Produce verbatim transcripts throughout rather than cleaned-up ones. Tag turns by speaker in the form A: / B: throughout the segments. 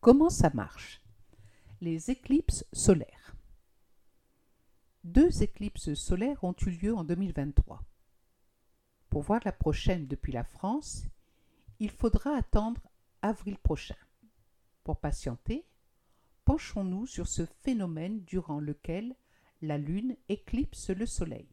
A: Comment ça marche? Les éclipses solaires. Deux éclipses solaires ont eu lieu en deux mille vingt-trois. Pour voir la prochaine depuis la France, il faudra attendre avril prochain. Pour patienter, penchons-nous sur ce phénomène durant lequel la Lune éclipse le Soleil.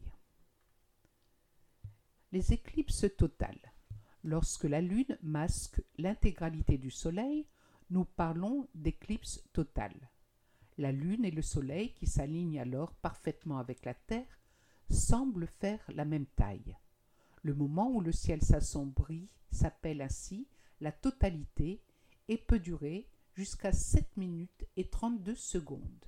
A: Les éclipses totales. Lorsque la Lune masque l'intégralité du Soleil, nous parlons d'éclipse totale. La Lune et le Soleil, qui s'alignent alors parfaitement avec la Terre, semblent faire la même taille. Le moment où le ciel s'assombrit s'appelle ainsi la totalité et peut durer jusqu'à sept minutes et trente-deux secondes.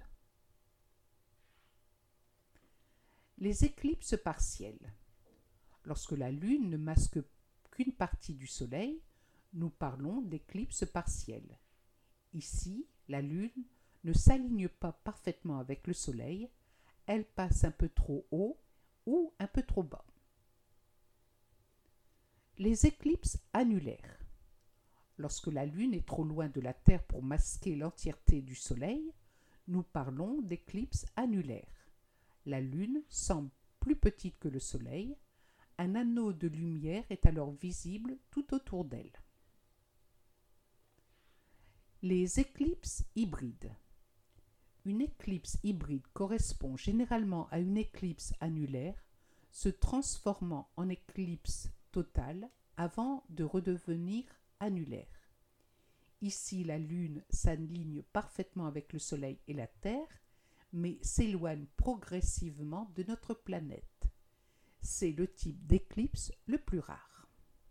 A: Les éclipses partielles. Lorsque la Lune ne masque qu'une partie du Soleil, nous parlons d'éclipse partielle. Ici, la Lune ne s'aligne pas parfaitement avec le Soleil, elle passe un peu trop haut ou un peu trop bas. Les éclipses annulaires. Lorsque la Lune est trop loin de la Terre pour masquer l'entièreté du Soleil, nous parlons d'éclipse annulaire. La Lune semble plus petite que le Soleil, un anneau de lumière est alors visible tout autour d'elle. Les éclipses hybrides. Une éclipse hybride correspond généralement à une éclipse annulaire, se transformant en éclipse totale avant de redevenir annulaire. Ici, la Lune s'aligne parfaitement avec le Soleil et la Terre, mais s'éloigne progressivement de notre planète. C'est le type d'éclipse le plus rare.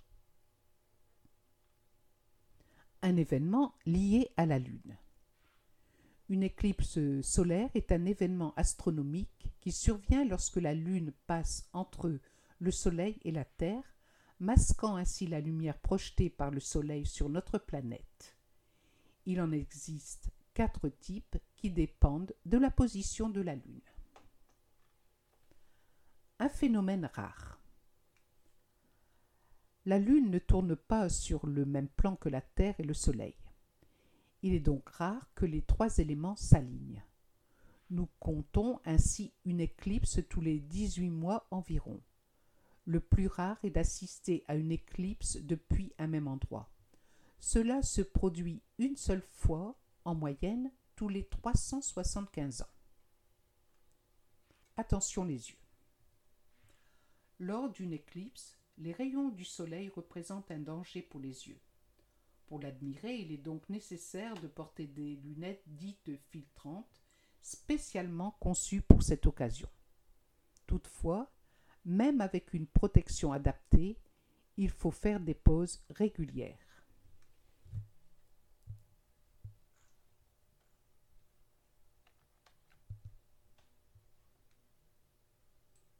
A: Un événement lié à la Lune. Une éclipse solaire est un événement astronomique qui survient lorsque la Lune passe entre le Soleil et la Terre, masquant ainsi la lumière projetée par le Soleil sur notre planète. Il en existe quatre types qui dépendent de la position de la Lune. Un phénomène rare. La Lune ne tourne pas sur le même plan que la Terre et le Soleil. Il est donc rare que les trois éléments s'alignent. Nous comptons ainsi une éclipse tous les dix-huit mois environ. Le plus rare est d'assister à une éclipse depuis un même endroit. Cela se produit une seule fois, en moyenne, tous les trois cent soixante-quinze ans. Attention les yeux. Lors d'une éclipse, les rayons du Soleil représentent un danger pour les yeux. Pour l'admirer, il est donc nécessaire de porter des lunettes dites filtrantes, spécialement conçues pour cette occasion. Toutefois, même avec une protection adaptée, il faut faire des pauses régulières.